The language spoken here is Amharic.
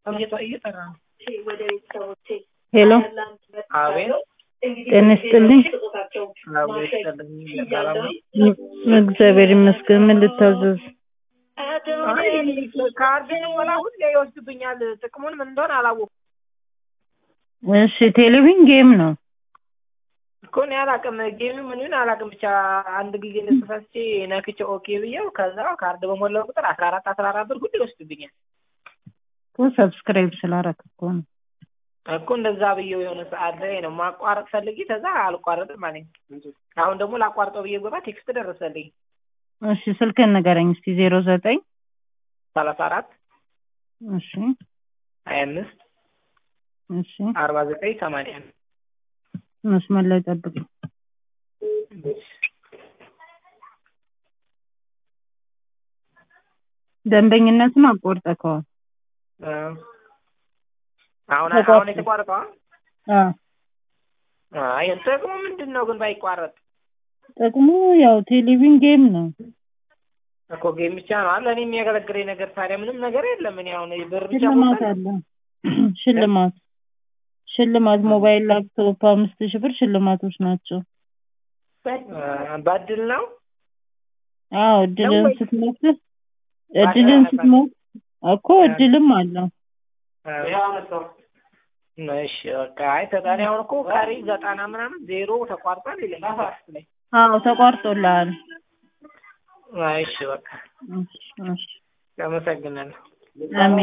እየጠራ ነው። ሄሎ አቤት ጤና ይስጥልኝ። እግዚአብሔር ይመስገን። ምን ልታዘዝ? ካርድ ወላ ሁሌ ይወስድብኛል። ጥቅሙን ምን እንደሆነ አላወኩም እሺ ቴሌቪዥን ጌም ነው እኮ ነው ያላቀም ጌም ምን አላቀም። ብቻ አንድ ጊዜ ለተፈስቼ ነክቼ ኦኬ ብዬው ከዛ ካርድ በሞላው ቁጥር 14 ብር ሁሌ ይወስድብኛል እኮ ሰብስክራይብ ስላደረክ እኮ ነው እኮ እንደዛ ብዬው የሆነ ሰዓት ላይ ነው ማቋረጥ ፈልጊ ከዛ አልቋረጥም ማለት ነው። አሁን ደግሞ ላቋርጠው ብዬ ገባ ቴክስት ደረሰልኝ። እሺ ስልክህን ንገረኝ እስቲ 09 34 እሺ 25 እሺ 49 80 መስመር ላይ ጠብቅ። ደንበኝነቱን አቋርጠከዋል። አሁን የተቋረጠው አይ ጥቅሙ ምንድነው ግን ባይቋረጥ? ጥቅሙ ያው ቴሌቪዥን ጌም ነው እኮ ጌም ብቻ ነው አለ። እኔ የሚያገለግለኝ ነገር ታዲያ ምንም ነገር የለም። እኔ አሁን ብር ብቻ ሽልማት አለ። ሽልማት ሞባይል ላፕቶፕ 5000 ብር ሽልማቶች ናቸው። ባድል ነው? አዎ እድልን ስትሞክር እኮ እድልም አለው። እሺ በቃ አይ ተዳኒ አሁን እኮ ካሪ 90 ምናምን 0 ተቋርጧል ይለኛል ላይ። አዎ ተቋርጦልሃል። እሺ በቃ እሺ አመሰግናለሁ።